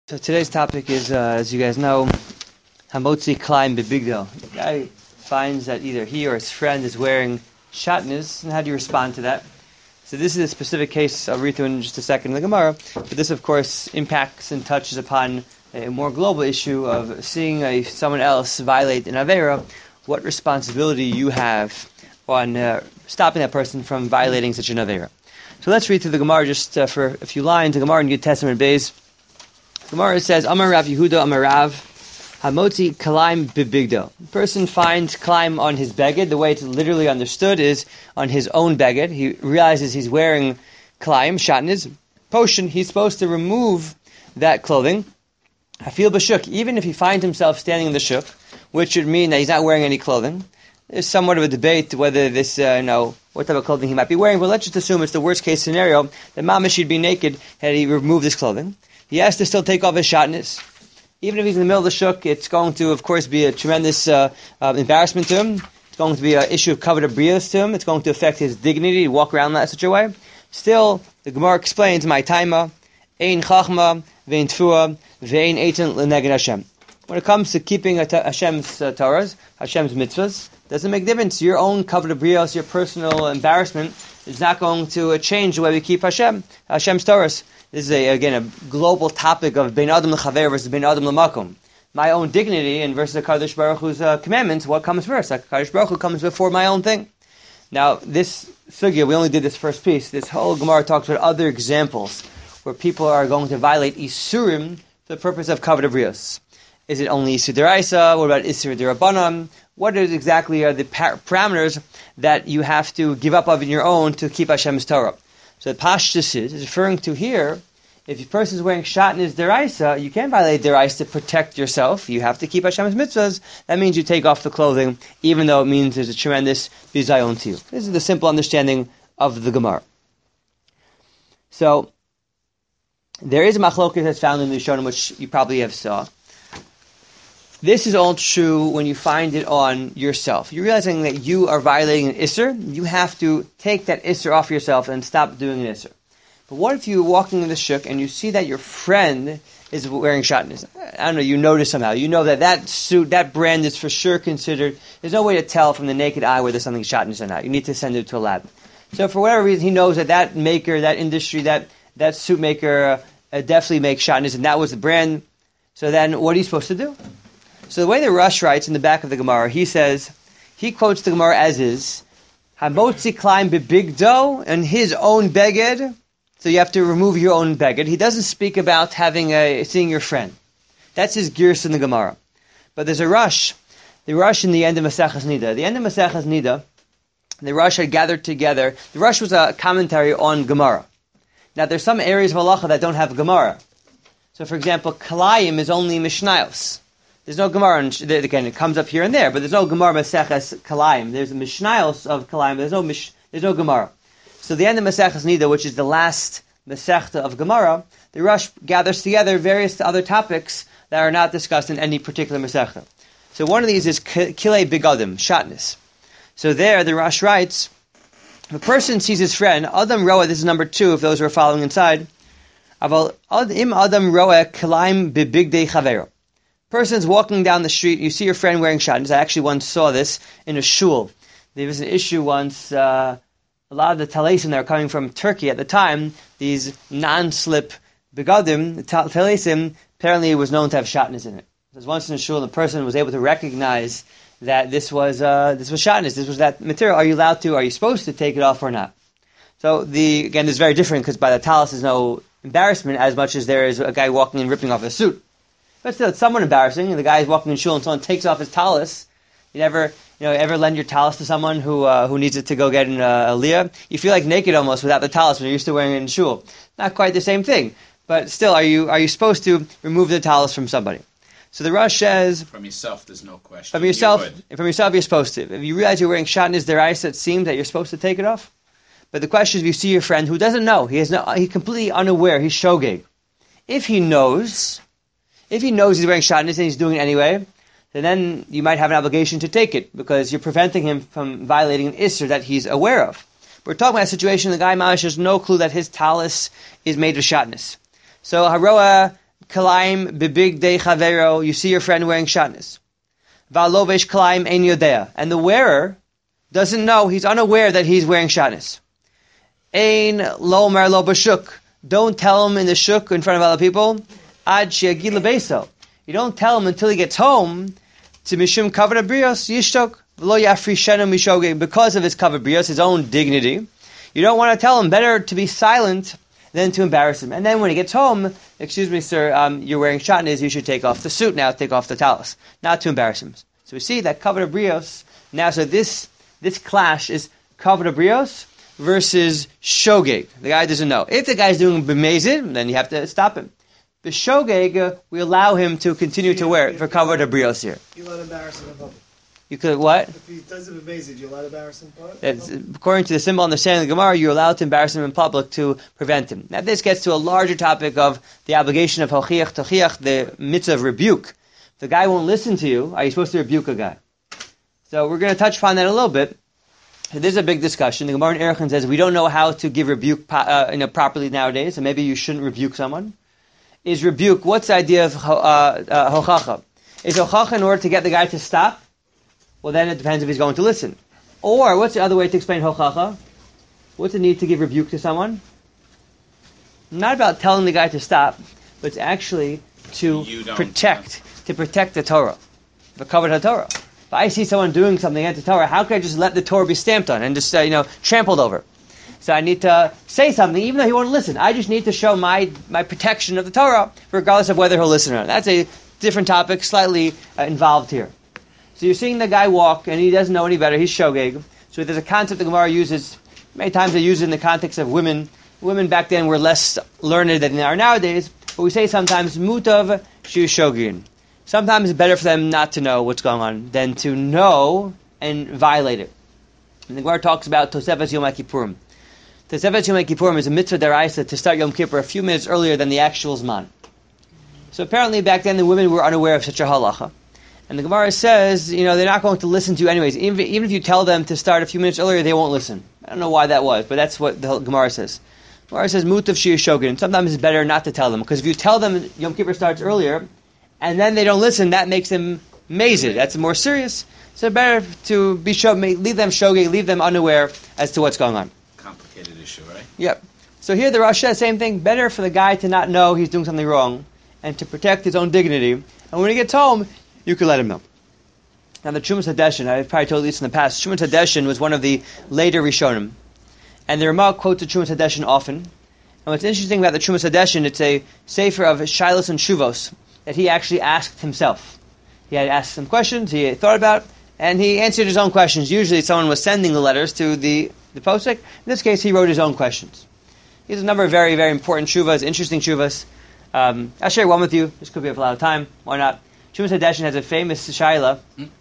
So today's topic is, as you guys know, Hamotzi Klein Bebigdo. The guy finds that either he or his friend is wearing shatnez, and how do you respond to that? So this is a specific case, I'll read through in just a second in the Gemara, but this of course impacts and touches upon a more global issue of seeing someone else violate an Avera, what responsibility you have on stopping that person from violating such an Avera. So let's read through the Gemara just for a few lines. The Gemara in Yud Testament Beis. Gemara says, Amar Rav Yehuda, Amar Rav, Hamotzi Kalaim Bibigdo. The person finds Kalaim on his beged. The way it's literally understood is on his own beged. He realizes he's wearing Kalaim, shatnez, potion. He's supposed to remove that clothing. Hafil b'shuk. Even if he finds himself standing in the shuk, which would mean that he's not wearing any clothing. There's somewhat of a debate whether this, what type of clothing he might be wearing, but let's just assume it's the worst case scenario that Mamash would be naked had he removed his clothing. He has to still take off his shatnez. Even if he's in the middle of the shuk, it's going to, of course, be a tremendous embarrassment to him. It's going to be an issue of kavod habrios to him. It's going to affect his dignity to walk around in that such a way. Still, the Gemara explains, my taima, ein chachma, vein tfua, vein eitan leneged Hashem. When it comes to keeping Hashem's Torahs, Hashem's mitzvahs, doesn't make a difference. Your own kavod habrios, your personal embarrassment, is not going to change the way we keep Hashem's Torahs. This is, again, a global topic of Bein Adam L'Chaver versus Bein Adam L'Makom. My own dignity and versus HaKadosh Baruch Hu's commandments, what comes first? HaKadosh Baruch Hu comes before my own thing. Now, this sugya, we only did this first piece. This whole Gemara talks about other examples where people are going to violate Isurim for the purpose of Kavod habrios. Is it only Isur D'Oraisa? What about Isur D'Rabbanan? What exactly are the parameters that you have to give up of in your own to keep Hashem's Torah? So the Pashtus is referring to here, if a person is wearing shatnez deraisa, you can't violate deraisa to protect yourself. You have to keep Hashem's mitzvahs. That means you take off the clothing, even though it means there's a tremendous bizayon to you. This is the simple understanding of the Gemara. So, there is a machloket that's found in the Rishonim, which you probably have saw. This is all true when you find it on yourself. You're realizing that you are violating an isser. You have to take that isser off yourself and stop doing an isser. But what if you're walking in the shuk and you see that your friend is wearing shatnez? I don't know, you notice somehow. You know that suit, that brand is for sure considered. There's no way to tell from the naked eye whether something's shatnez or not. You need to send it to a lab. So for whatever reason, he knows that maker, that industry, that suit maker definitely makes shatnez, and that was the brand. So then what are you supposed to do? So the way the Rush writes in the back of the Gemara, he quotes the Gemara as is, Hamotzi Klein Bebigdo, and his own beged. So you have to remove your own beged. He doesn't speak about seeing your friend. That's his gears in the Gemara. But there's a Rush. The Rush in the end of Maseches Nida. The end of Maseches Nida, the Rush had gathered together. The Rush was a commentary on Gemara. Now there's some areas of halacha that don't have Gemara. So for example, Kalayim is only Mishnayos. There's no Gemara, again, it comes up here and there, but there's no Gemara Maseches Kalayim. There's a Mishnayos of Kalayim, there's no Gemara. So the end of Maseches Nida, which is the last Masechta of Gemara, the Rush gathers together various other topics that are not discussed in any particular Masechta. So one of these is Kilei Bigadim, shatnez. So there, the Rush writes, if a person sees his friend, Adam Roa, this is number 2, if those who are following inside, Im Adam Roa Kalayim Bibigdei Chavero. Person's walking down the street, you see your friend wearing shatnez. I actually once saw this in a shul. There was an issue once, a lot of the talesim that were coming from Turkey at the time, these non-slip begadim, the talesim, apparently it was known to have shatnez in it. There was once in a shul, the person was able to recognize that this was shatnez, this was that material. Are you supposed to take it off or not? So again, this is very different because by the talis there's no embarrassment as much as there is a guy walking and ripping off a suit. But still, it's somewhat embarrassing. And the guy is walking in shul and someone takes off his talis. You never lend your talis to someone who needs it to go get an aliyah? You feel like naked almost without the talis when you're used to wearing it in shul. Not quite the same thing. But still, are you supposed to remove the talis from somebody? So the Rush says... From yourself, there's no question. From yourself, you're supposed to. If you realize you're wearing shatnez deraisa, it seems that you're supposed to take it off. But the question is, if you see your friend who doesn't know, he's completely unaware, he's shogeg. If he knows he's wearing shatnez and he's doing it anyway, then you might have an obligation to take it because you're preventing him from violating an isser that he's aware of. We're talking about a situation, the guy Mamash has no clue that his talis is made of shatnez. So Haroa kalaim bibig de chavero. You see your friend wearing shatnez. Va'lovesh kalaim ein yodea. And the wearer doesn't know, he's unaware that he's wearing shatnez. Ein lo mer lo b'shuk. Don't tell him in the shuk in front of other people. Ad she'agil lebeso. You don't tell him until he gets home. To mishum kavod habrios yishtok v'lo yafrishenu mishogeg. Because of his kavod brios, his own dignity. You don't want to tell him. Better to be silent than to embarrass him. And then when he gets home, excuse me, sir, you're wearing shatnez. You should take off the suit now. Take off the talis, not to embarrass him. So we see that kavod habrios. Now, so this clash is kavod habrios versus shogeg. The guy doesn't know. If the guy's doing b'mezid, then you have to stop him. The shogeg, we allow him to continue to wear it for kavod habrios here. You let embarrass him in public. You could what? If he does it b'mezid, you let embarrass him in public? According to the simple understanding of the Gemara, you're allowed to embarrass him in public to prevent him. Now this gets to a larger topic of the obligation of hochiach tochiach, the mitzvah of rebuke. If the guy won't listen to you, are you supposed to rebuke a guy? So we're going to touch upon that a little bit. There's a big discussion. The Gemara in Erechim says we don't know how to give rebuke properly nowadays, and maybe you shouldn't rebuke someone. Is rebuke, what's the idea of hochacha? Is hochacha in order to get the guy to stop? Well, then it depends if he's going to listen. Or, what's the other way to explain hochacha? What's the need to give rebuke to someone? Not about telling the guy to stop, but it's actually to protect the Torah, the kavod HaTorah. If I see someone doing something against the Torah, how can I just let the Torah be stamped on and just trampled over? So I need to say something, even though he won't listen. I just need to show my protection of the Torah, regardless of whether he'll listen or not. That's a different topic, slightly involved here. So you're seeing the guy walk, and he doesn't know any better. He's shogeg. So there's a concept the Gemara uses. Many times they use it in the context of women. Women back then were less learned than they are nowadays. But we say sometimes mutav shu shogin. Sometimes it's better for them not to know what's going on than to know and violate it. And the Gemara talks about Tosefes Yom HaKippurim. Tosefes Yom HaKippurim is a mitzvah deraisa to start Yom Kippur a few minutes earlier than the actual Zman. So apparently back then the women were unaware of such a halacha. And the Gemara says, they're not going to listen to you anyways. Even if you tell them to start a few minutes earlier, they won't listen. I don't know why that was, but that's what the Gemara says. The Gemara says, mutav shir shogin. Sometimes it's better not to tell them, because if you tell them Yom Kippur starts earlier, and then they don't listen, that makes them mazed. That's more serious. So better to leave them shogeg, leave them unaware as to what's going on. Complicated issue, right? Yep. So here the Rosh says, same thing. Better for the guy to not know he's doing something wrong, and to protect his own dignity. And when he gets home, you can let him know. Now the Trumas Hadeshin, I've probably told you this in the past, Trumas Hadeshin was one of the later Rishonim. And the Ramah quotes the Trumas Hadeshin often. And what's interesting about the Trumas Hadeshin, it's a sefer of Shilos and Shuvos that he actually asked himself. He had asked some questions, he had thought about, and he answered his own questions. Usually someone was sending the letters to the posek. In this case, he wrote his own questions. He has a number of very, very important shuvas, interesting shuvas. I'll share one with you. This could be a lot of time. Why not? Trumas Hadeshin has a famous shaila.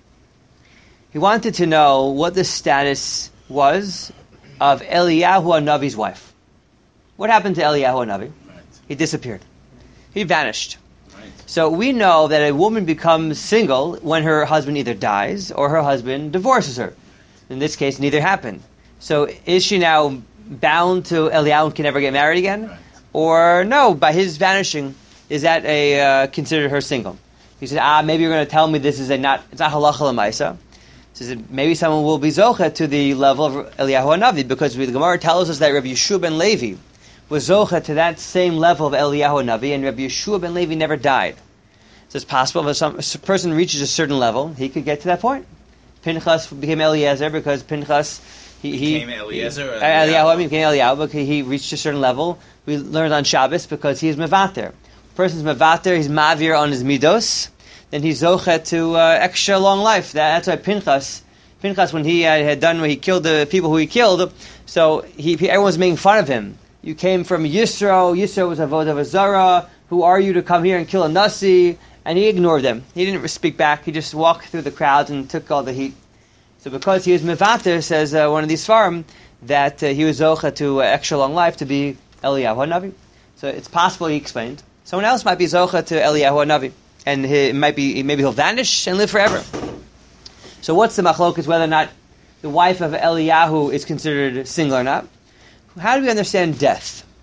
He wanted to know what the status was of Eliyahu HaNavi's wife. What happened to Eliyahu HaNavi? Right. He disappeared. He vanished. Right. So we know that a woman becomes single when her husband either dies or her husband divorces her. In this case, neither happened. So is she now bound to Eliyahu and can never get married again? Right. Or no, by his vanishing, is that considered her single? He said, maybe you're going to tell me this is it's not halacha l'maisa. He said, maybe someone will be zocha to the level of Eliyahu HaNavi, because the Gemara tells us that Rabbi Yeshua ben Levi was zocha to that same level of Eliyahu HaNavi, and Rabbi Yeshua ben Levi never died. So it's possible if a person reaches a certain level, he could get to that point. Pinchas became Eliezer because Pinchas he became Eliezer. Eliyahu became Eliyahu because he reached a certain level. We learned on Shabbos because he is mevater. Person's mevater, he's mavir on his midos, then he's zochet to extra long life. That's why Pinchas, when he had done what he killed the people who he killed, so everyone was making fun of him. You came from Yisro was avodah zara. Who are you to come here and kill a nasi? And he ignored them. He didn't speak back. He just walked through the crowds and took all the heat. So because he was mevater, says one of these farm, that he was zochet to extra long life to be Eliyahu HaNavi. So it's possible, he explained, someone else might be zocha to Eliyahu HaNavi, and maybe he'll vanish and live forever. So what's the machlokas, whether or not the wife of Eliyahu is considered single or not? How do we understand death?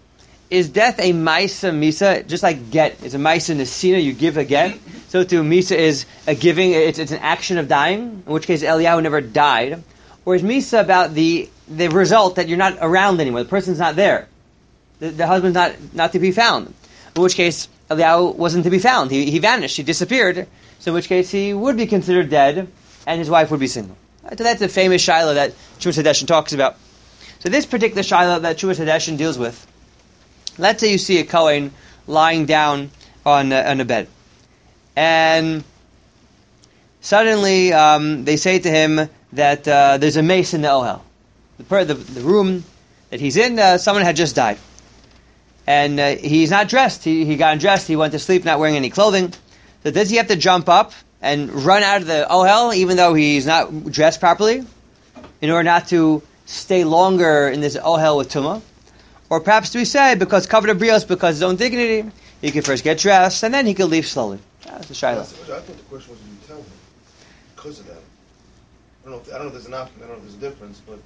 is death a Maisa Misa? Just like get is a Maisa Nesina, you give a get. So too, Misa is a giving, it's an action of dying, in which case Eliyahu never died. Or is Misa about the result that you're not around anymore, the person's not there. The husband's not to be found. In which case, Eliyahu wasn't to be found. He vanished, he disappeared. So in which case he would be considered dead, and his wife would be single. So that's a famous Shiloh that Chuvas Hadeshin talks about. So this particular Shiloh that Chuvas Hadeshin deals with, let's say you see a Kohen lying down on a bed. And suddenly they say to him that there's a mace in the Ohel. The room that he's in, someone had just died. And he's not dressed. He got undressed. He went to sleep not wearing any clothing. So does he have to jump up and run out of the Ohel even though he's not dressed properly in order not to stay longer in this Ohel with Tumah? Or perhaps do we say, because covered abrios, because his own dignity, he can first get dressed and then he can leave slowly. That's the Shiloh. I thought the question was, you tell him because of that. I don't know if there's an option. I don't know if there's a difference, but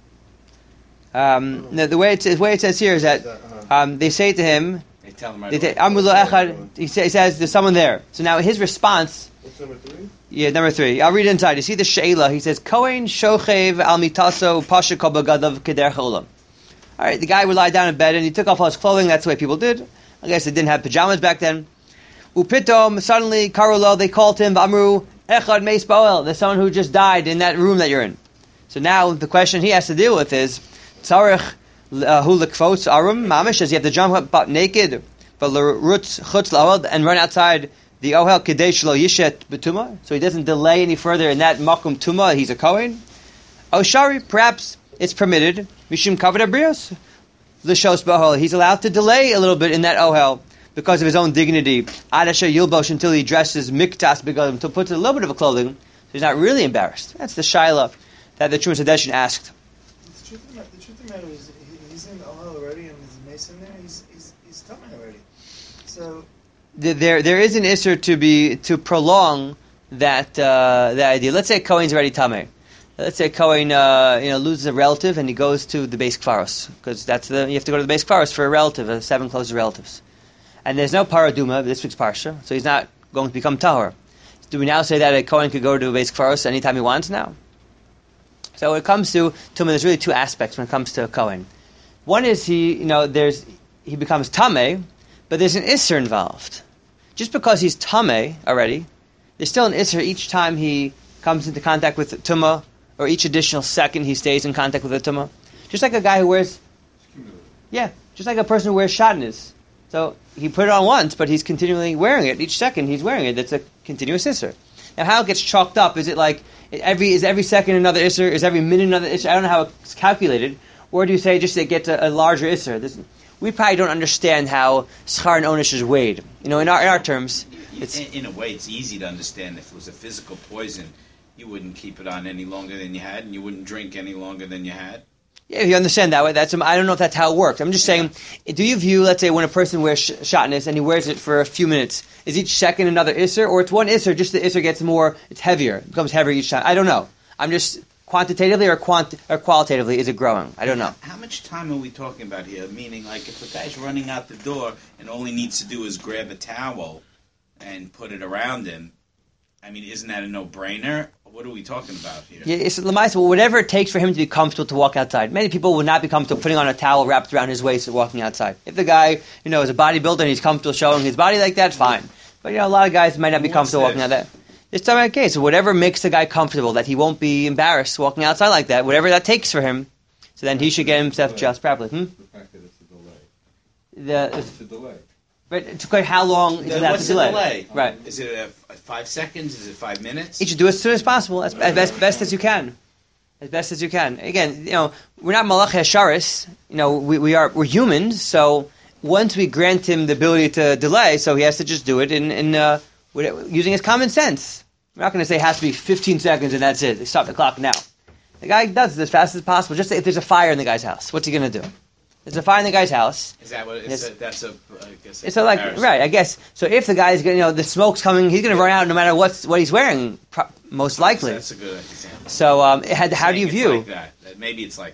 no, the way it says here is that they say to him, They tell him right he says there's someone there. So now his response. What's number 3? Yeah, number 3. I'll read it inside. You see the Sheila. He says, Kohen shochev al mitaso pasha kol bagadav keder cholam. All right, the guy would lie down in bed and he took off all his clothing. That's the way people did. I guess they didn't have pajamas back then. Upitom, suddenly, Karulo, they called him, Amru, Echad Meis Boel, there's someone who just died in that room that you're in. So now the question he has to deal with is, Tzarech hu lekfos arum mamish, does he have to jump up naked, but l'rutz chutz la'od, and run outside the ohel kedei shelo yishet betuma, so he doesn't delay any further in that makom tuma, he's a Kohen? Oshari, perhaps it's permitted, mishum kavod abrios, l'shos b'ohel, he's allowed to delay a little bit in that ohel, because of his own dignity, Adasha Yilbosh, until he dresses miktas begadim, to put a little bit of a clothing, so he's not really embarrassed. That's the Shiloh that the Chuvas Hadeshin asked. The truth of the matter is, he's in Ohel already, and there's a mace in there. He's coming already. So there is an issur to prolong that idea. Let's say Kohen's already tameh. Let's say Kohen loses a relative and he goes to the base kfaros, because you have to go to the base kfaros for a relative, 7 close relatives. And there's no paraduma this week's parsha, so he's not going to become tahor. Do we now say that a Kohen could go to a base kfaros anytime he wants now? So when it comes to tumah, there's really 2 aspects when it comes to a Kohen. One is he becomes tameh, but there's an isser involved. Just because he's tameh already, there's still an isser each time he comes into contact with tumah, or each additional second he stays in contact with the tumah. Just like a guy who wears, just like a person who wears shatnez. So he put it on once, but he's continually wearing it. Each second he's wearing it. That's a continuous isser. Now, how it gets chalked up? Is it like every second another isser? Is every minute another isser? I don't know how it's calculated. Or do you say just it gets a larger isser? We probably don't understand how schar and onish is weighed. In our terms, it's in a way it's easy to understand. If it was a physical poison, you wouldn't keep it on any longer than you had, and you wouldn't drink any longer than you had. Yeah, if you understand that way, I don't know if that's how it works. I'm just saying, do you view, let's say, when a person wears shatnez and he wears it for a few minutes, is each second another isser, or it's one isser, just the isser gets more, it's heavier, it becomes heavier each time? I don't know. I'm just, quantitatively or qualitatively, is it growing? I don't know. How much time are we talking about here? Meaning, like, if a guy's running out the door and all he needs to do is grab a towel and put it around him, I mean, isn't that a no-brainer? What are we talking about here? Yeah, it's whatever it takes for him to be comfortable to walk outside. Many people would not be comfortable putting on a towel wrapped around his waist and walking outside. If the guy, is a bodybuilder and he's comfortable showing his body like that, fine. But, a lot of guys might not be comfortable walking out that. It's time like case. So whatever makes the guy comfortable, that he won't be embarrassed walking outside like that, whatever that takes for him, so then he should get himself just properly. The fact that it's a delay. It's a delay. But it's quite how long is that what's the delay? Right. Is it 5 seconds? Is it 5 minutes? You should do it as soon as possible, as best as you can. As best as you can. Again, we're not malach hasharis. We're humans. So once we grant him the ability to delay, so he has to just do it in using his common sense. We're not going to say it has to be 15 seconds and that's it. They stop the clock now. The guy does it as fast as possible. Just if there's a fire in the guy's house, what's he going to do? There's a fire in the guy's house. Is that what it is? That's a. I guess it's right. I guess so. If the guy's the smoke's coming, he's going to run out no matter what he's wearing. Most likely. That's a good example. So how do you view? Like that. Maybe it's like that.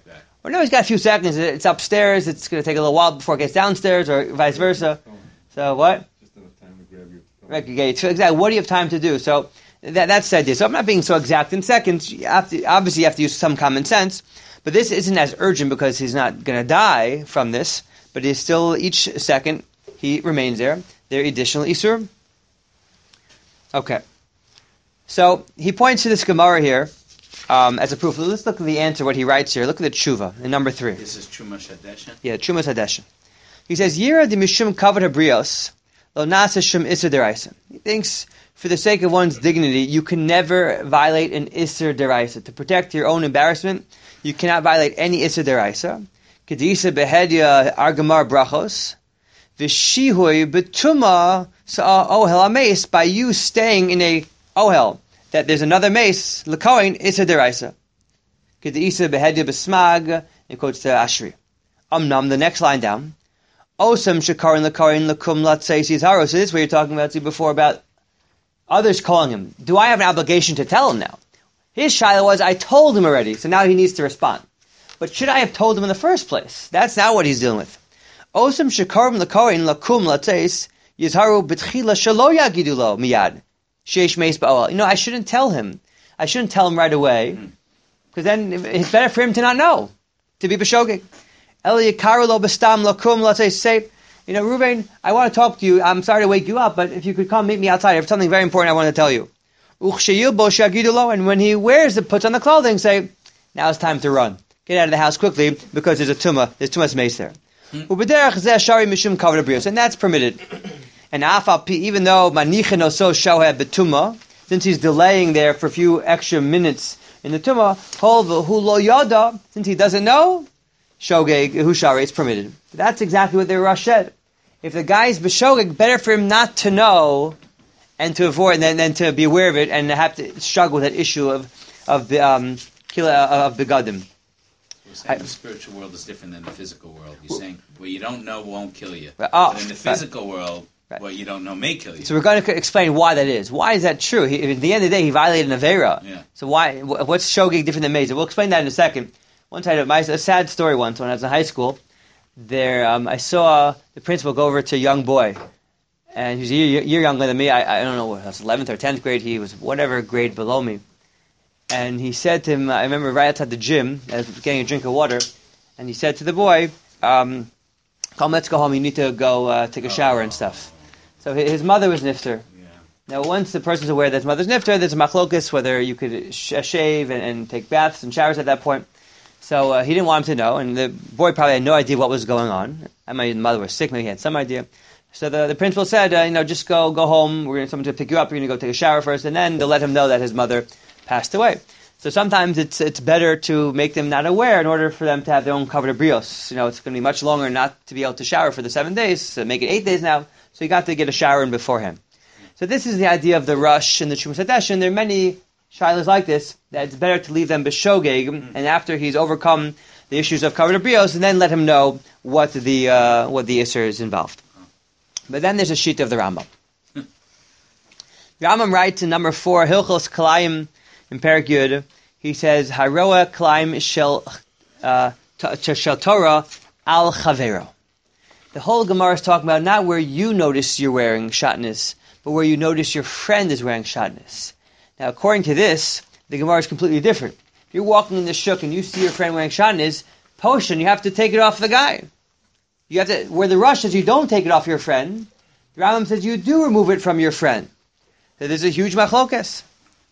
Or no, he's got a few seconds. It's upstairs. It's going to take a little while before it gets downstairs, or vice versa. So what? Just enough time to grab your phone. Right, okay, so exactly. What do you have time to do? So that's the idea. So I'm not being so exact in seconds. Obviously, you have to use some common sense. But this isn't as urgent because he's not going to die from this. But he's still, each second, he remains there. They're additional isur. Okay. So he points to this Gemara here as a proof. Let's look at the answer, what he writes here. Look at the tshuva in number 3. This is Truma Shadesha? Yeah, Truma Shadesha. He says, Yira de mishum kavod habrios, lo nasa shum isur deraisa. He thinks, for the sake of one's dignity, you can never violate an isur deraisa. To protect your own embarrassment, you cannot violate any isur deraisa. Kedisa behedya argamar brachos. Vishihui betuma sa ohel ames, by you staying in a ohel, that there's another mace, l'kohen isur deraisa. Kedisa behedya besmag, and quotes the Ashri. The next line down. Osam shekarin l'kohen l'kum latseis yizharos. So this is what you're talking about before about others calling him. Do I have an obligation to tell him now? His shiloh was, I told him already, so now he needs to respond. But should I have told him in the first place? That's not what he's dealing with. Osam shekarim l'kohen l'kum latseis yizharu b'tchila shelo yagidu lo miyad. Sheish meis ba'ol. I shouldn't tell him. I shouldn't tell him right away, because then it's better for him to not know, to be b'shogeg. Eli yikaru lo b'stam l'kum latseis say, Reuven, I want to talk to you. I'm sorry to wake you up, but if you could come meet me outside, I have something very important I want to tell you. And when he puts on the clothing, say, now it's time to run. Get out of the house quickly, because there's tumas mace there. And that's permitted. And even though manichin oso shohed betuma, since he's delaying there for a few extra minutes in the tumah, hu lo yada, since he doesn't know, shogeg hushari, it's permitted. That's exactly what the Rosh said. If the guy's b'shogeg, better for him not to know and to avoid, than to be aware of it and have to struggle with that issue of begadim. We're saying the spiritual world is different than the physical world. You're saying what you don't know won't kill you. But in the physical world, what you don't know may kill you. So we're going to explain why that is. Why is that true? At the end of the day, he violated an avera. Yeah. So what's shogeg different than mezid? We'll explain that in a second. One time, a sad story once when I was in high school. There, I saw the principal go over to a young boy, and he was a year younger than me. I don't know what, I was 11th or 10th grade. He was whatever grade below me. And he said to him, I remember right outside the gym, I was getting a drink of water, and he said to the boy, come, let's go home. You need to go take a shower and stuff. So his mother was nifter. Yeah. Now, once the person's aware that his mother's nifter, there's a machlokus whether you could shave and take baths and showers at that point. So he didn't want him to know, and the boy probably had no idea what was going on. I mean, the mother was sick, maybe he had some idea. So the principal said, just go home. We're going to someone to pick you up. You're going to go take a shower first, and then they'll let him know that his mother passed away. So sometimes it's better to make them not aware in order for them to have their own covered brios. It's going to be much longer not to be able to shower for the 7 days. So make it 8 days now. So you got to get a shower in beforehand. So this is the idea of the rush and the Truma Shadesha, and there are many shilas like this, that it's better to leave them b'shogeg, and after he's overcome the issues of covered brios, and then let him know what the isser is involved. But then there's a sheet of the Rambam. The Rambam writes in number 4, Hilchos Kalayim in Perek Yud, he says, Haroa Kalayim shel Torah al Chavero. The whole Gemara is talking about not where you notice you're wearing shatnez, but where you notice your friend is wearing shatnez. Now, according to this, the Gemara is completely different. If you're walking in the shuk and you see your friend wearing shatnez, poshen, you have to take it off the guy. You have to. Where the Rosh says you don't take it off your friend, the Rambam says you do remove it from your friend. So there's a huge machlokes.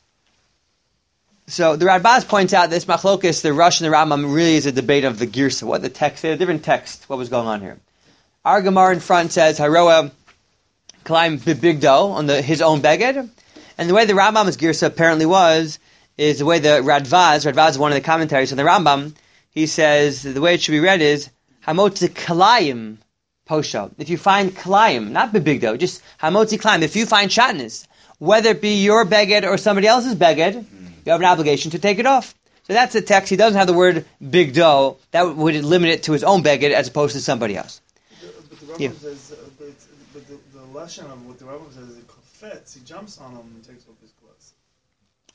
So the Radbaz points out this machlokes, the Rosh and the Rambam, really is a debate of the girsa. What the text? They're a different text. What was going on here? Our Gemara in front says Haroa climb bibigdo on his own beged. And the way the Rambam's girsa apparently is the way the Radvaz is one of the commentaries on the Rambam, he says the way it should be read is Hamotzi Kalayim Posha. If you find Kalayim, not bibigdo, just Hamotzi Kalayim, if you find shatnez, whether it be your beged or somebody else's beged, you have an obligation to take it off. So that's the text. He doesn't have the word bigdo. That would limit it to his own beged as opposed to somebody else. But the Rambam says, the lashon of what the Rambam says is he jumps on him and takes off his clothes.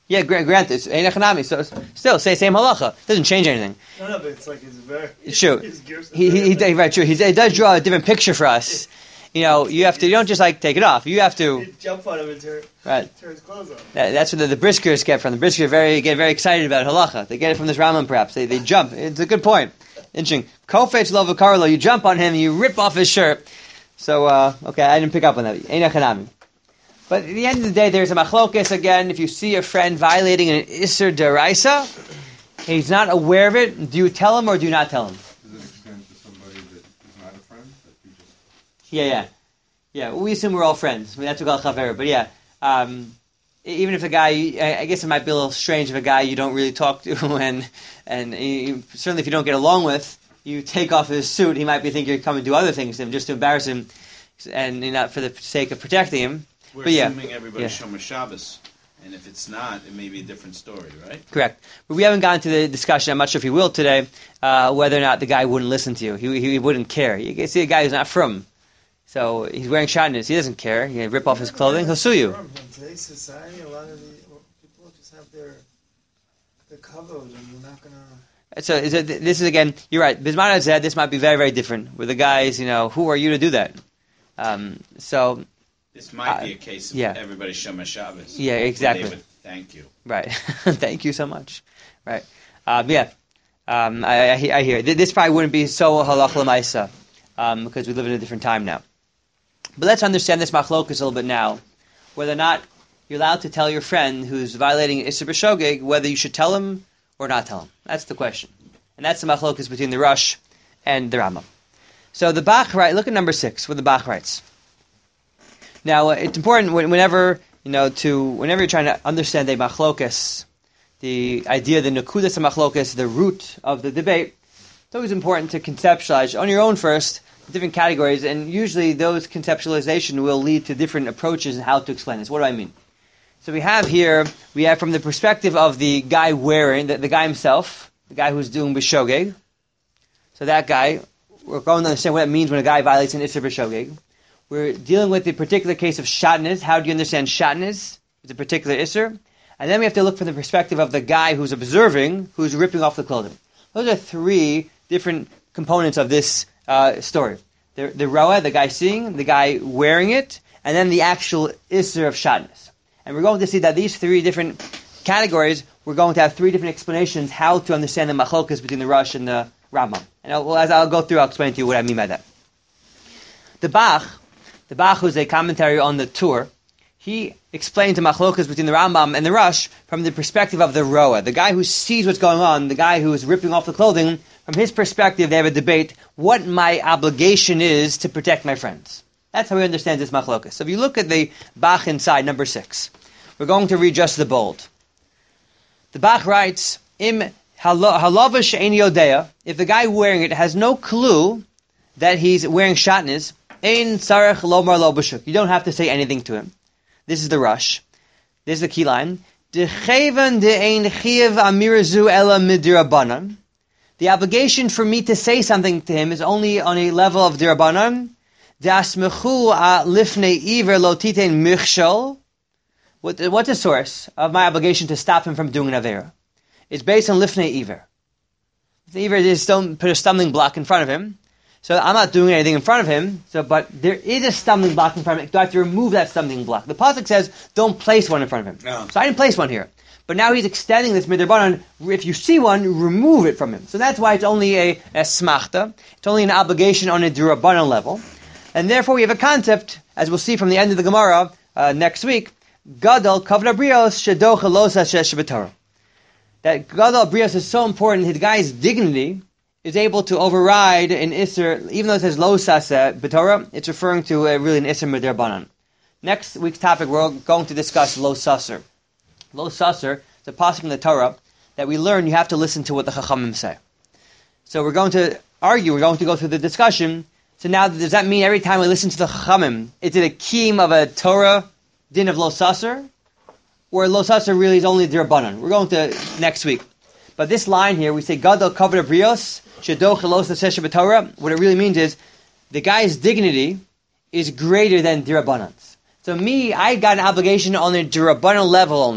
Yeah, granted, Ein Hanami. So still, say same halacha. Doesn't change anything. No, but it's like it's very. True. His gears are He very- right, true. He does draw a different picture for us. You know, you don't just like take it off. You have to. He'd jump on him and turn his clothes on. That's where the briskers get from. The briskers get very excited about halacha. They get it from this Rambam, perhaps. They jump. It's a good point. Interesting. Kofetz lo v'karlo. You jump on him. You rip off his shirt. So okay, I didn't pick up on that. Ein Hanami. But at the end of the day, there's a machlokes again. If you see a friend violating an Isser Deraisa, he's not aware of it, do you tell him or do you not tell him? Does it extend to somebody that is not a friend? That you just... Yeah. We assume we're all friends. I mean, that's what called chaver. But yeah, even if a guy, I guess it might be a little strange if a guy you don't really talk to, and certainly if you don't get along with, you take off his suit, he might be thinking you're coming to do other things to him just to embarrass him, and not for the sake of protecting him. We're But yeah. assuming everybody's Shomer Shabbos, and if it's not, it may be a different story, right? Correct. But we haven't gotten to the discussion, I'm not sure if we will today, whether or not the guy wouldn't listen to you. He wouldn't care. You can see a guy who's not from. So he's wearing shatnez. He doesn't care. He rip off his clothing. He'll sue you. In today's society, a lot of people just have their kavod, and you're not gonna. So this is again, you're right. Bismillah said this might be very, very different. Where the guys, who are you to do that? So This might be a case of yeah. everybody's Shomer Shabbos. Yeah, exactly. They would thank you. Right. Thank you so much. Right. I hear. This probably wouldn't be so halach l'maisa because we live in a different time now. But let's understand this machlokus a little bit now. Whether or not you're allowed to tell your friend who's violating an Isser B'Shogeg, whether you should tell him or not tell him. That's the question. And that's the machlokus between the Rosh and the Rambam. So the Bach look at number 6, where the Bach writes. Now, it's important whenever you're trying to understand a machlokus, the idea, the nekudas of machlokus, the root of the debate, it's always important to conceptualize on your own first, different categories, and usually those conceptualization will lead to different approaches in how to explain this. What do I mean? So we have from the perspective of the guy wearing, the guy himself, the guy who's doing b'shogeg. So that guy, we're going to understand what it means when a guy violates an Isser b'shogeg. We're dealing with the particular case of shatnez. How do you understand shatnez? It's a particular Isser. And then we have to look from the perspective of the guy who's observing, who's ripping off the clothing. Those are 3 different components of this story. The roa, the guy seeing, the guy wearing it, and then the actual Isser of shatnez. And we're going to see that these 3 different categories, we're going to have 3 different explanations how to understand the machlokas between the Rosh and the Rambam. And as I'll go through, I'll explain to you what I mean by that. The Bach, who's a commentary on the Tur, he explains the machlokas between the Rambam and the Rosh from the perspective of the roa, the guy who sees what's going on, the guy who is ripping off the clothing. From his perspective, they have a debate what my obligation is to protect my friends. That's how he understands this machlokas. So if you look at the Bach inside, number 6, we're going to read just the bold. The Bach writes, Im halava she'en yodea, if the guy wearing it has no clue that he's wearing shatnez, ein tzarech lomar lo b'shuk. You don't have to say anything to him. This is the Rush. This is the key line. Dechevan de'ein chiyav amirazu ela midirabanan. The obligation for me to say something to him is only on a level of dirabanan. De'asmechu lifnei iver lo titein michshol. What's the source of my obligation to stop him from doing an avera? It's based on lifnei iver. The iver is don't put a stumbling block in front of him. So I'm not doing anything in front of him, but there is a stumbling block in front of him. Do I have to remove that stumbling block? The pasuk says, don't place one in front of him. No. So I didn't place one here. But now he's extending this midrabanan. If you see one, remove it from him. So that's why it's only a smachta. It's only an obligation on a durabanan level. And therefore we have a concept, as we'll see from the end of the Gemara next week, Gadol kavna brios shedocha losa shebetara. That Gadol brios is so important, the guy's dignity is able to override an Isser, even though it says Lo Sasa B'Torah, it's referring to really an Isser M'Derbanan. Next week's topic, we're going to discuss Lo Sasser. Lo Sasser is a pasuk in the Torah that we learn you have to listen to what the Chachamim say. So we're going to argue, we're going to go through the discussion. So now, does that mean every time we listen to the Chachamim, it's a kiyum of a Torah din of Lo Sasser? Or Lo Sasser really is only D'Rabbanan? We're going to next week. But this line here, we say Gadol Kavod Brios Shedoch Los Sesha B'Torah. What it really means is the guy's dignity is greater than D'Rabbanan's. So I got an obligation on a D'Rabbanan level only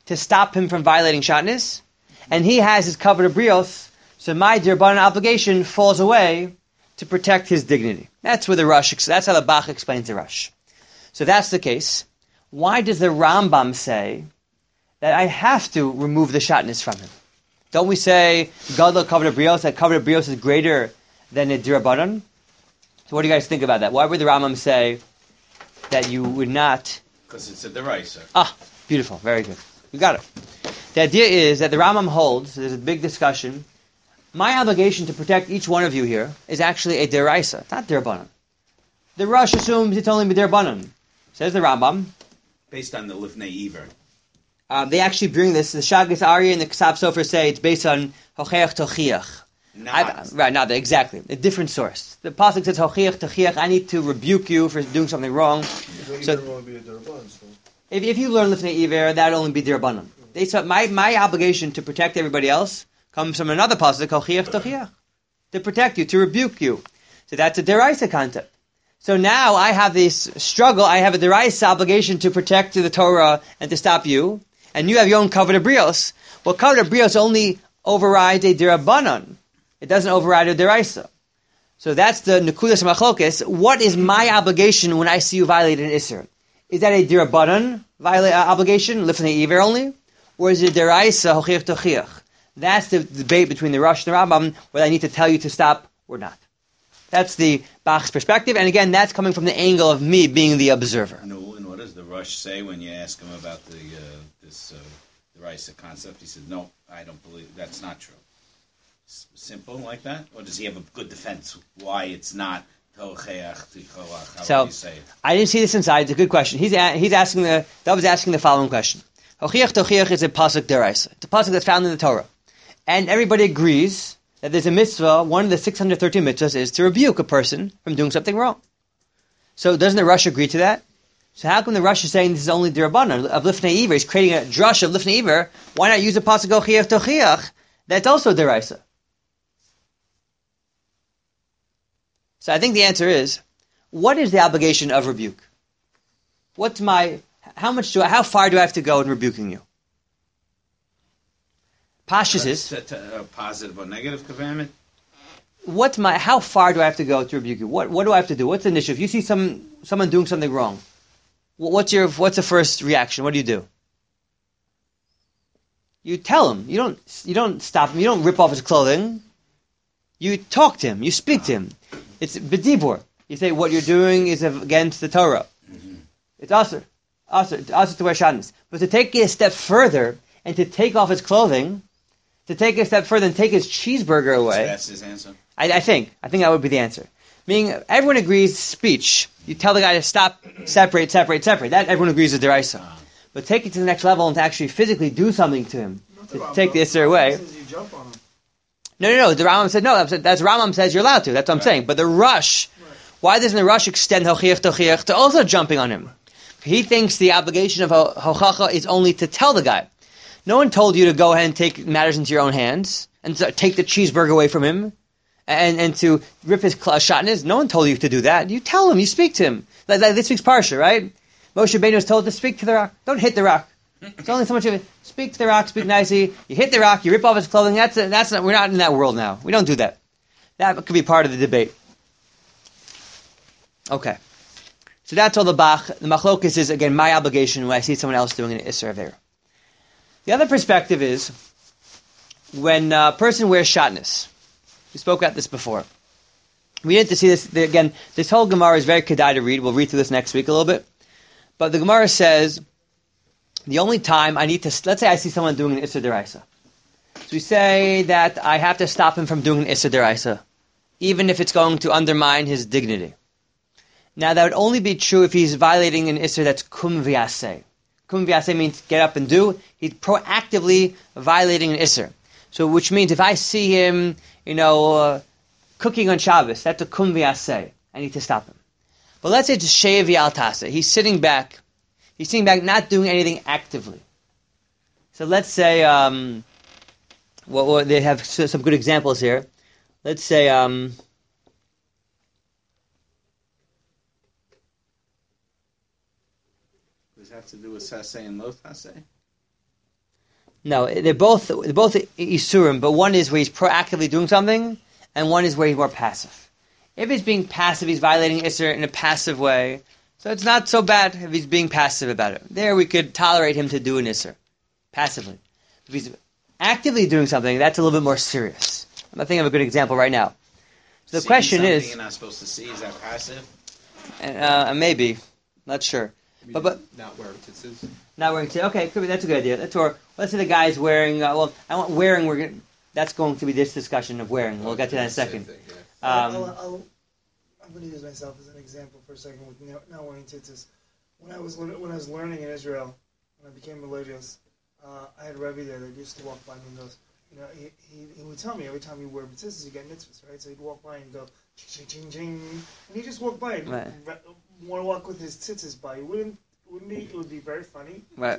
to stop him from violating shatnez, and he has his covered brios, so my dirbanan obligation falls away to protect his dignity. That's where that's how the Bach explains the Rush. So that's the case. Why does the Rambam say that I have to remove the shatnez from him? Don't we say gadol covered brios, that covered brios is greater than a dirbanan? So what do you guys think about that? Why would the Rambam say that you would not? Because it's a deraisa. Ah, beautiful, very good. You got it. The idea is that the Rambam holds, there's a big discussion, my obligation to protect each one of you here is actually a deraisa. It's not dirbanan. The Rush assumes it's only dirbanan. Says the Rambam. Based on the Lifnei Iver. They actually bring this, the Shagas Ari and the Ksab Sofer say it's based on Hocheach Tochiach. Not exactly. A different source. The pasuk says Hochiach Tochiach, I need to rebuke you for doing something wrong. So, if you learn Lifnei Iver, that would only be dirbanan. They said my obligation to protect everybody else comes from another pasuk, Hochiach Tochiach, to protect you, to rebuke you. So that's a deraisa concept. So now I have this struggle. I have a deraisa obligation to protect the Torah and to stop you, and you have your own covered brios. Well, covered brios only overrides a derabanan. It doesn't override a deraisa. So that's the nekudas machlokes. What is my obligation when I see you violate an isser? Is that a derabanan obligation, lifnei iver only, or is it a deraisa hochiach tochiach? That's the debate between the Rosh and the Rambam, whether I need to tell you to stop or not. That's the Bach's perspective, and again, that's coming from the angle of me being the observer. No, and what does the Rosh say when you ask him about the Raisa concept? He said, "No, I don't believe that's not true." Simple like that, or does he have a good defense why it's not? So I didn't see this inside. It's a good question. He's asking that was asking the following question. Hochiach tochiach is a pasuk deraisa. It's a pasuk that's found in the Torah, and everybody agrees that there's a mitzvah, one of the 613 mitzvahs is to rebuke a person from doing something wrong. So doesn't the Rush agree to that? So how come the Rush is saying this is only D'Rabbanan of Lifnei Iver? He's creating a drush of Lifnei Iver. Why not use a pasuk Hochiach Tochiach? That's also deraisa. So I think the answer is, what is the obligation of rebuke? How far do I have to go in rebuking you? Pashas is a positive or negative commandment. How far do I have to go to rebuke you? What do I have to do? What's the initiative? If you see someone doing something wrong, what's the first reaction? What do? You tell him. You don't stop him. You don't rip off his clothing. You talk to him. You speak to him. It's b'dibur. You say what you're doing is against the Torah. Mm-hmm. It's asur to wear shatnez. But to take it a step further and to take off his clothing, to take it a step further and take his cheeseburger away. So that's his answer? I think that would be the answer. Meaning, everyone agrees speech. You tell the guy to stop, separate. That everyone agrees is deraisa. But take it to the next level and to actually physically do something to him. To take the isser away. You jump on him. No. The Rambam said no. That's Rambam says you're allowed to. That's what I'm saying. But the Rush, why doesn't the Rush extend Hochiach Tochiach to also jumping on him? He thinks the obligation of Hochacha is only to tell the guy. No one told you to go ahead and take matters into your own hands and to take the cheeseburger away from him and to rip his shatnez. No one told you to do that. You tell him. You speak to him. Like this week's parsha, right? Moshe Rabbeinu was told to speak to the rock. Don't hit the rock. It's only so much of it. Speak to the rock. Speak nicely. You hit the rock. You rip off his clothing. That's not. We're not in that world now. We don't do that. That could be part of the debate. Okay. So that's all the Bach. The Machlokes is, again, my obligation when I see someone else doing an Isser Avera. The other perspective is when a person wears shatnez. We spoke about this before. We need to see this. Again, this whole Gemara is very kedai to read. We'll read through this next week a little bit. But the Gemara says, the only time I need to, let's say I see someone doing an Isser Deraisa. So we say that I have to stop him from doing an Isser Deraisa, even if it's going to undermine his dignity. Now, that would only be true if he's violating an Isser that's kum v'yaseh. Kum v'yaseh means get up and do. He's proactively violating an Isser. So, which means if I see him, cooking on Shabbos, that's a kum v'yaseh. I need to stop him. But let's say it's she'ev v'al taseh. He's sitting back, not doing anything actively. So let's say, they have some good examples here. Let's say, Does it have to do with saseh and lo taseh? No, they're both isurim, but one is where he's proactively doing something, and one is where he's more passive. If he's being passive, he's violating isur in a passive way, so it's not so bad if he's being passive about it. There we could tolerate him to do an isur, passively. If he's actively doing something, that's a little bit more serious. I'm thinking of a good example right now. So the question is, you're not supposed to see, is that passive? Maybe, not sure. But not wearing tzitzis. Not wearing tzitzis. Okay, could be. That's a good idea. Let's say the guy's wearing. That's going to be this discussion of wearing. We'll get to that in a second. Thing, yeah. I'm going to use myself as an example for a second with not wearing tzitzis. When I was learning in Israel, when I became religious, I had a Rebbe there that used to walk by me and goes, he would tell me every time you wear tzitzis you get mitzvahs, right? So he'd walk by and go, ching, ching, ching, and he'd just walk by and want to walk with his tzitzis by. Wouldn't he? It would be very funny.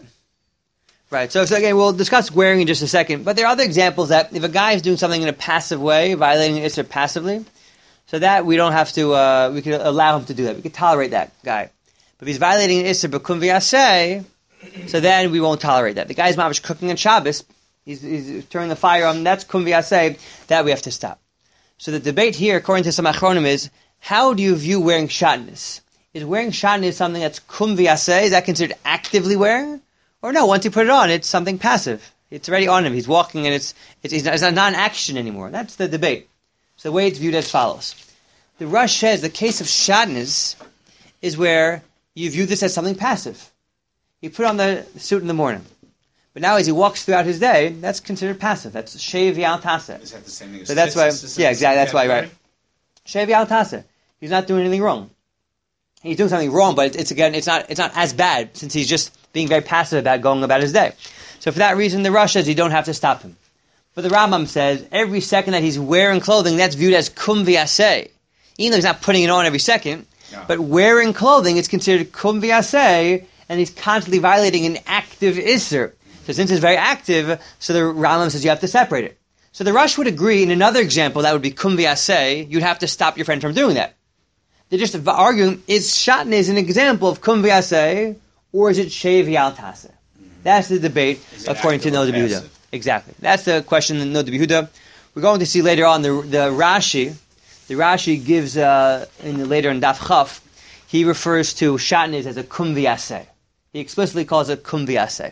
Right. So again, we'll discuss wearing in just a second. But there are other examples that if a guy is doing something in a passive way, violating Isser passively, so that we don't have to, we could allow him to do that. We could tolerate that guy. But if he's violating Isser b'kum v'yaseh, so then we won't tolerate that. The guy's mamish cooking on Shabbos, he's turning the fire on, that's kum v'yaseh, that we have to stop. So the debate here, according to some achronim, is how do you view wearing shatnez? Is wearing shatnez something that's kum v'yaseh? Is that considered actively wearing? Or no, once you put it on, it's something passive. It's already on him. He's walking and it's not an action anymore. That's the debate. So the way it's viewed as follows. The Rush says the case of shatnez is where you view this as something passive. You put on the suit in the morning. But now as he walks throughout his day, that's considered passive. That's shev yal taseh. Is that the same thing as so that's why, yeah, exactly, that's why, right. Shev yal taseh. He's not doing anything wrong. He's doing something wrong, but it's not as bad since he's just being very passive about going about his day. So for that reason, the Rush says you don't have to stop him. But the Rambam says every second that he's wearing clothing, that's viewed as kum v'yaseh. Even though he's not putting it on every second, but wearing clothing is considered kum v'yaseh, and he's constantly violating an active isser. So since it's very active, so the Rambam says you have to separate it. So the Rush would agree in another example that would be kum v'yaseh, you'd have to stop your friend from doing that. They're just arguing, is shatnez an example of kum v'yaseh, or is it shev yal taseh? That's the debate, according to Noda B'Yehuda. Exactly. That's the question in Noda B'Yehuda. We're going to see later on the Rashi. The Rashi gives, later in Daf Chaf, he refers to shatnez as a kum v'yaseh. He explicitly calls it kum v'yaseh.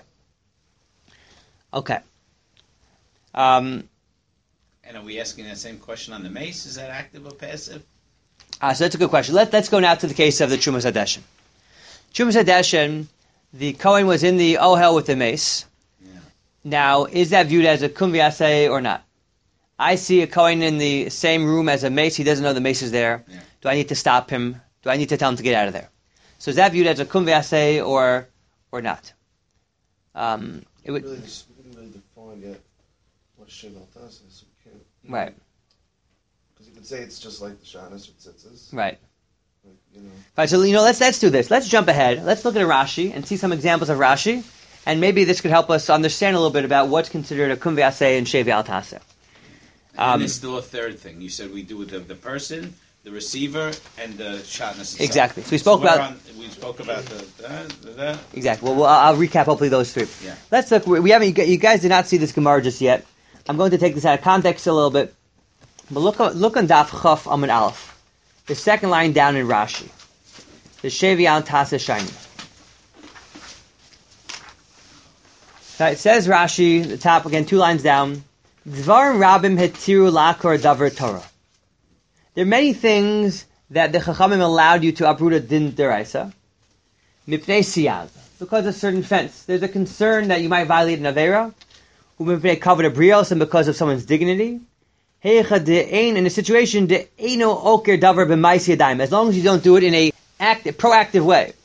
Okay. And are we asking that same question on the mace? Is that active or passive? So that's a good question. Let's go now to the case of the Trumas Hadeshin. Trumas Hadeshin, the Kohen was in the Ohel with the mace. Yeah. Now, is that viewed as a kum v'yaseh or not? I see a Kohen in the same room as a mace. He doesn't know the mace is there. Yeah. Do I need to stop him? Do I need to tell him to get out of there? So is that viewed as a kum v'yaseh or not? It would really define yet what shev yal taseh is. So we can't. Right. Because you could say it's just like the shatnez or tzitzis. Right. Right, so let's do this. Let's jump ahead. Let's look at a Rashi and see some examples of Rashi, and maybe this could help us understand a little bit about what's considered a kum v'yaseh and shev yal taseh. And there's still a third thing. You said we do with the person, the receiver, and the shatnez itself. Exactly. So we spoke about the exactly. Well, I'll recap hopefully those three. Yeah. Let's look. We haven't. You guys did not see this Gemara just yet. I'm going to take this out of context a little bit. But look on Daf Chaf Amud Aleph. The second line down in Rashi. The shev yal taseh shiny. Now it says Rashi, the top again, 2 lines down. Dvar rabim hetiru lakor davar Torah. There are many things that the Chachamim allowed you to uproot a din deraisa. Mipnei siyag. Because of certain fence. There's a concern that you might violate an avera. Mipnei kavod abrios, and because of someone's dignity. In a situation, as long as you don't do it in a proactive way.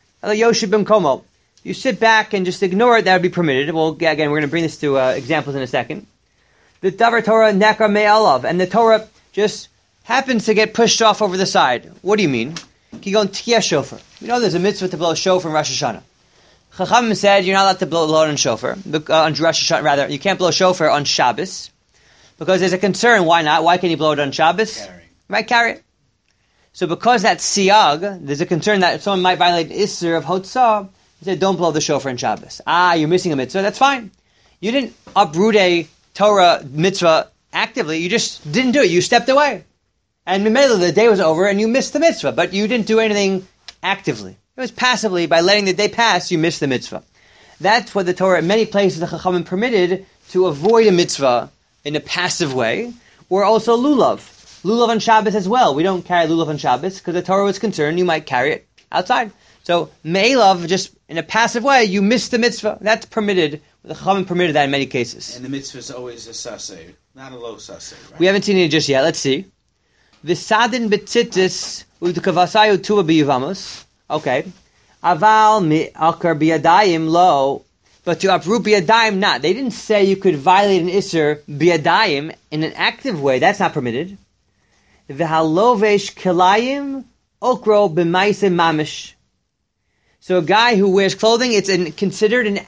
You sit back and just ignore it, that would be permitted. Well, again, we're going to bring this to examples in a second. The davar Torah nekar me'alav, and the Torah just happens to get pushed off over the side. What do you mean? Kigon tiyah shofar. You know there's a mitzvah to blow shofar in Rosh Hashanah. Chachamim said you're not allowed to blow it on shofar, on Rosh Hashanah, rather, you can't blow shofar on Shabbos. Because there's a concern, why not? Why can you blow it on Shabbos? Right, carry it. So because that's siyag, there's a concern that someone might violate Isser of Hotzah, he said don't blow the shofar on Shabbos. You're missing a mitzvah, that's fine. You didn't uproot a Torah mitzvah actively. You just didn't do it. You stepped away. And Mimela, the day was over and you missed the mitzvah, but you didn't do anything actively. It was passively, by letting the day pass, you missed the mitzvah. That's what the Torah, in many places, the Chachamim permitted to avoid a mitzvah in a passive way, or also lulav. Lulav on Shabbos as well. We don't carry lulav on Shabbos because the Torah was concerned you might carry it outside. So me'elav, just in a passive way, you missed the mitzvah. That's permitted. The Chachamim permitted that in many cases. And the mitzvah is always a saseh, not a low saseh, right? We haven't seen it just yet. Let's see. V'sadin betzitis u'tkavasayu tuva b'yivamos. Okay. Aval mi'akar biyadayim lo. But to uproot biyadayim, not. They didn't say you could violate an isser biyadayim in an active way. That's not permitted. V'halovesh kilayim okro b'maise mamish. So a guy who wears clothing, it's considered an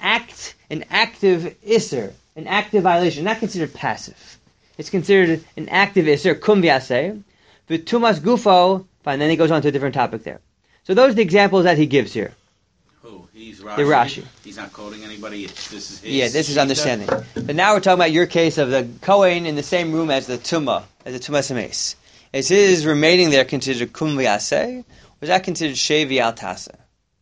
active isser, an active violation, not considered passive. It's considered an active isser, kum v'yaseh. V'tumas gufo, fine, then he goes on to a different topic there. So those are the examples that he gives here. Who? He's Rashi. The Rashi. He's not quoting anybody. This is his. Yeah, this is understanding. But now we're talking about your case of the Kohen in the same room as the Tumah Semes. Is his remaining there considered kum v'yaseh, or is that considered shevi al tasa?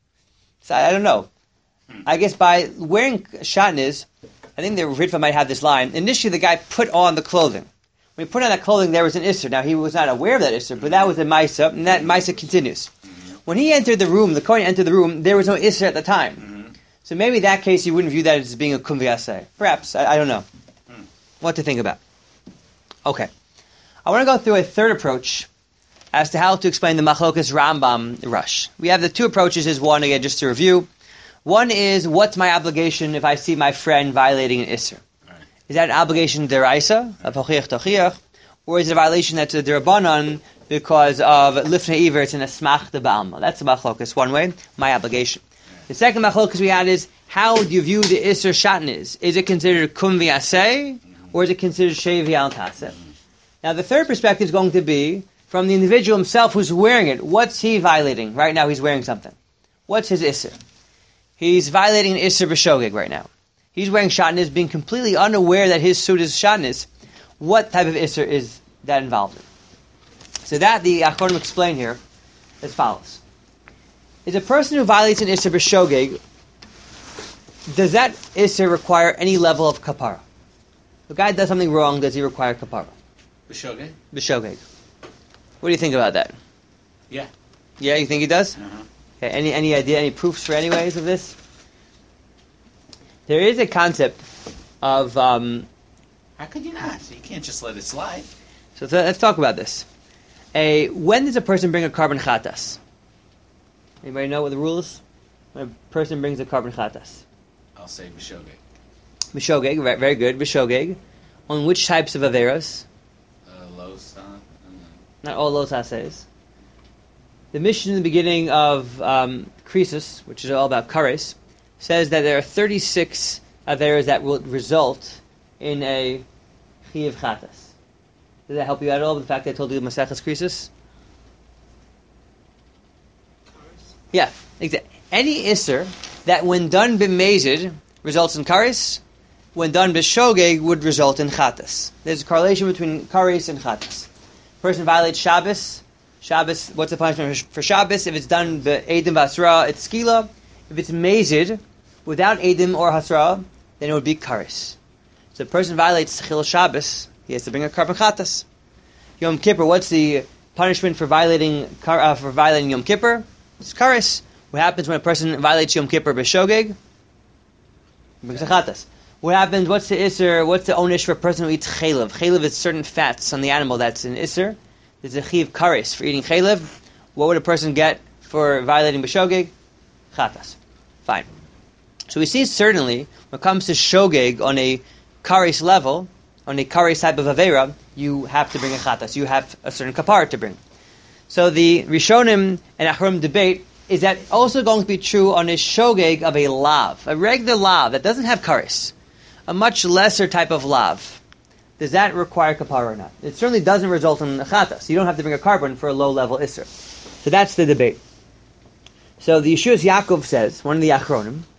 So I don't know. I guess by wearing shatnez, I think the Ritva might have this line. Initially, the guy put on the clothing. When he put on that clothing, there was an isser. Now, he was not aware of that isser, but that was a maisa, and that maisa continues. When he entered the room, the Kohen entered the room, there was no isser at the time. So maybe in that case, you wouldn't view that as being a kum v'yaseh. Perhaps. I don't know. What to think about. Okay. I want to go through a third approach as to how to explain the Machlokas Rambam Rush. We have the two approaches. Is one, again, just to review. One is, what's my obligation if I see my friend violating an isser? Is that an obligation deraisa, of hochiach tochiach, or is it a violation that's a derabanan because of lifnei iver, it's an asmach de ba'alma? That's the machlokas, one way, my obligation. The second machlokas we had is, how do you view the isser shatnez? Is it considered kum v'yaseh, or is it considered shevi al taseh? Now the third perspective is going to be from the individual himself who's wearing it. What's he violating? Right now he's wearing something. What's his isser? He's violating an isser b'shogeg right now. He's wearing shatnez, being completely unaware that his suit is shatnez. What type of isser is that involved in? So that the Achronim explain here as follows. Is a person who violates an isser b'shogeg, does that isser require any level of kapara? If a guy does something wrong, does he require kapara? B'shogeg? B'shogeg. What do you think about that? Yeah. Yeah, you think he does? Uh-huh. Okay, any idea, any proofs for anyways of this? There is a concept of... How could you not? You can't just let it slide. So let's talk about this. When does a person bring a carbon chatas? Anybody know what the rule is? When a person brings a carbon chatas. I'll say b'shogeg. B'shogeg, very good, b'shogeg. On which types of averos? Low son. Not all los assays. The mission in the beginning of Krisus, which is all about kares, says that there are 36 averos that will result in a chiyuv chatas. Does that help you out at all with the fact that I told you Maseches Krisus? Yeah, exactly. Any isser that when done b'mezid results in kares, when done b'shogeg would result in chatas. There's a correlation between kares and chatas. Person violates Shabbos. Shabbos, what's the punishment for Shabbos? If it's done b'edim v'asra, it's skila. If it's mezid, without edim or hasra, then it would be kares. So if a person violates Chil Shabbos, he has to bring a carbon chatas. Yom Kippur, what's the punishment for violating Yom Kippur? It's kares. What happens when a person violates Yom Kippur b'shogeg? He brings a chatas. What happens, what's the onish for a person who eats chaylev? Chaylev is certain fats on the animal that's an isser. There's a chiv kares for eating chaylev. What would a person get for violating b'shogeg? Chatas. Fine. So we see certainly, when it comes to shogeg on a kares level, on a kares type of avera, you have to bring a chatas. You have a certain kapar to bring. So the Rishonim and Achronim debate, is that also going to be true on a shogeg of a lav, a regular lav that doesn't have kares, a much lesser type of lav? Does that require kapara or not? It certainly doesn't result in a chatas. You don't have to bring a carbon for a low-level isser. So that's the debate. So the Yeshua Yaakov says, one of the Achronim,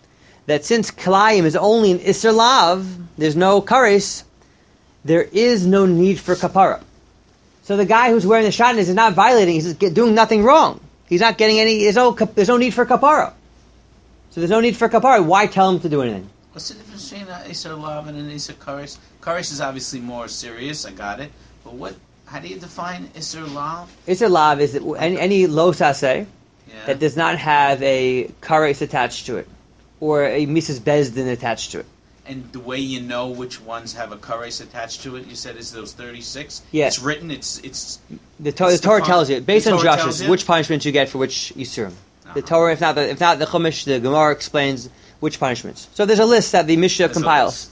that since Kalayim is only an Isser Lav, there's no Kares, there is no need for Kapara. So the guy who's wearing the shatnez is not violating, he's doing nothing wrong. He's not getting any, there's no need for Kapara. So there's no need for Kapara. Why tell him to do anything? What's the difference between an Isser Lav and an Isser Kares? Kares is obviously more serious, I got it. But how do you define Isser Lav? Isser Lav is any lo saseh that does not have a Kares attached to it, or a Mrs. Bezdin attached to it. And the way you know which ones have a kares attached to it, you said is those 36? Yeah. It's written, it's the Torah tells you, based on drashas, which punishment you get for which Yisurim. The Torah, if not the Chumash, the Gemara explains which punishments. So there's a list that the Mishnah compiles.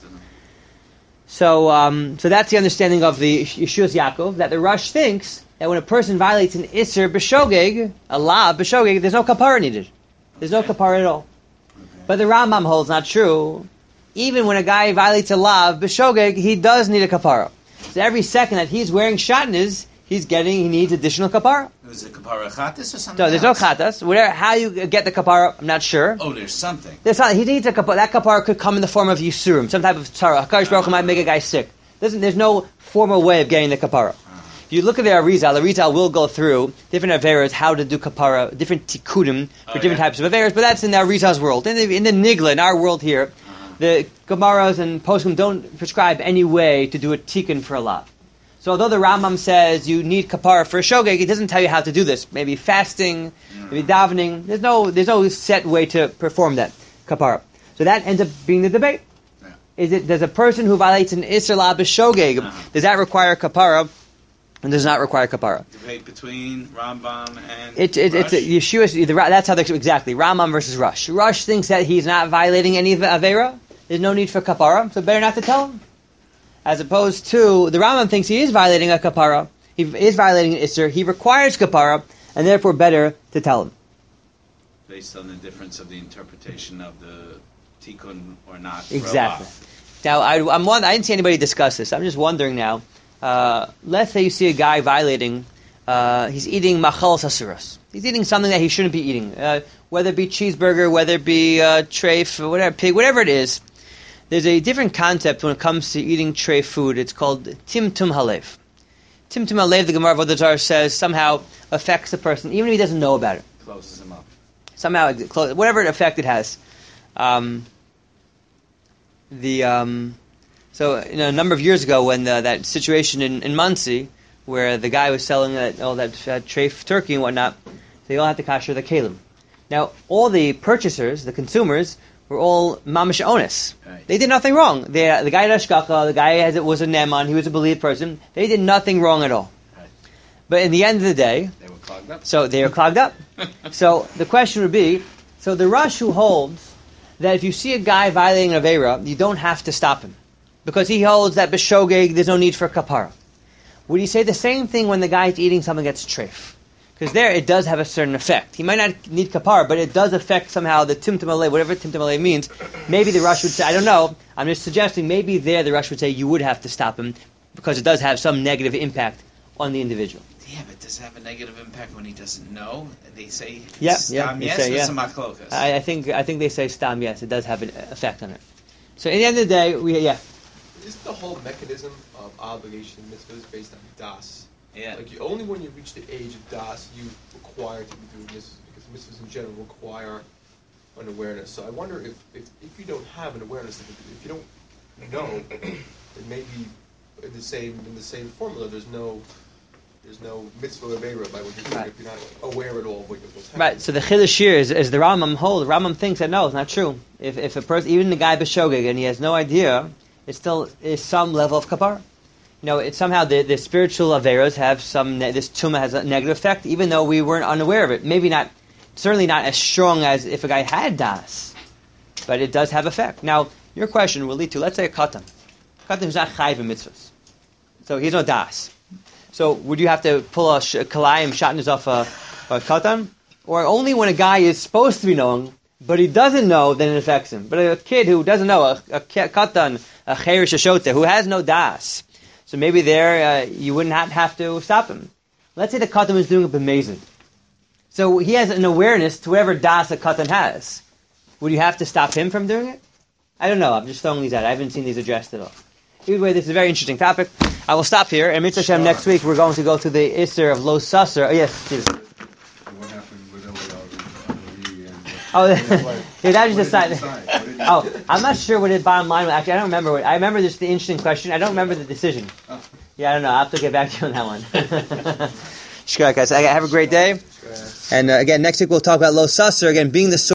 So that's the understanding of the Yeshuas Yaakov, that the Rush thinks that when a person violates an Isser B'Shogeg, a Lav B'Shogeg, there's no kapara needed. There's no kapara at all. Okay. But the Rambam holds not true. Even when a guy violates a Lav B'Shogeg, he does need a kapara. So every second that he's wearing shatnez, he needs additional kapara. Is it kapara chatas or something? No, there's no chatas. How you get the kapara, I'm not sure. Oh, there's something. He needs a kapara. That kapara could come in the form of yisurim, some type of tzara. HaKadosh Baruch Hu might make a guy sick. There's no formal way of getting the kapara. If you look at the Arizal will go through different averas, how to do kapara, different tikkunim for different types of averas, but that's in the Arizal's world. In the Nigla, in our world here, the Gemaras and Poskim don't prescribe any way to do a tikkun for a lav. So although the Rambam says you need kapara for a shogeg, it doesn't tell you how to do this. Maybe fasting, maybe davening. There's no set way to perform that kapara. So that ends up being the debate. Does a person who violates an Isser Lav b'shogeg, does that require kapara, and does not require kapara? Debate between Rambam and It's Yeshua. That's how exactly Rambam versus Rush. Rush thinks that he's not violating any avera. There's no need for kapara, so better not to tell him. As opposed to the Rambam thinks he is violating a kapara. He is violating an Isser. He requires kapara, and therefore better to tell him. Based on the difference of the interpretation of the tikkun or not. Exactly. Now I didn't see anybody discuss this. I'm just wondering now. Let's say you see a guy violating. He's eating machal sasuras. He's eating something that he shouldn't be eating. Whether it be cheeseburger, whether it be treif, whatever pig, whatever it is. There's a different concept when it comes to eating treif food. It's called timtum halev. Timtum halev, the Gemara of Avodah Zarah says, somehow affects the person, even if he doesn't know about it. Closes him up. Somehow, whatever effect it has. So, a number of years ago, when that situation in Muncie, where the guy was selling all that treif turkey and whatnot, they all had to kasher the kalim. Now, all the purchasers, the consumers, were all mamish onis. Right. They did nothing wrong. The guy had ashkacha, the guy was a neman, he was a believed person. They did nothing wrong at all. Right. But in the end of the day, they were clogged up. So they were clogged up. So the question would be, so the Rush who holds that if you see a guy violating an avera, you don't have to stop him. Because he holds that b'shogeg, there's no need for kapara. Would you say the same thing when the guy's eating something that's treif? Because there it does have a certain effect. He might not need kapara, but it does affect somehow the timtum alei, whatever timtum alei means. Maybe the Rush would say, I don't know, I'm just suggesting maybe there the Rush would say you would have to stop him because it does have some negative impact on the individual. Yeah, but does it have a negative impact when he doesn't know? They say stam yes say, or some machlokas? I think they say stam yes, it does have an effect on it. So at the end of the day, Isn't the whole mechanism of obligation mitzvahs based on das? Yeah. Like only when you reach the age of das, you require to be doing mitzvahs, because mitzvahs in general require an awareness. So I wonder if you don't have an awareness, if you don't know, then maybe in the same formula, there's no mitzvah avera by what you're doing if you're not aware at all of what's happening. Right. So the chiddush here is the Rambam holds. The Rambam thinks that no, it's not true. If a person, even the guy b'shogeg, and he has no idea, it still is some level of kapara. It's somehow the spiritual averos have this tumah has a negative effect, even though we weren't unaware of it. Maybe not, certainly not as strong as if a guy had das, but it does have effect. Now, your question will lead to, let's say a katan. Katan is not chayv in mitzvahs, so he's no das. So would you have to pull a kalayim shatnez off a katan, or only when a guy is supposed to be knowing, but he doesn't know, then it affects him? But a kid who doesn't know, a katan, a cherish shashota, who has no das. So maybe there you would not have to stop him. Let's say the katan is doing a b'mezid. So he has an awareness to whatever das a katan has. would you have to stop him from doing it? I don't know. I'm just throwing these out. I haven't seen these addressed at all. Either way, this is a very interesting topic. I will stop here. And Mitzvah Hashem, next week we're going to go to the Isser of Lo Sasser. Oh, yes, Steve. What happened with Eliyahu and Oh, yeah, that was just a side. Oh, I'm not sure what his bottom line was. Actually, I don't remember. I remember just the interesting question. I don't remember the decision. Yeah, I don't know. I'll have to get back to you on that one. Shkrak, guys. Have a great day. And again, next week we'll talk about Lo Sasser, again, being the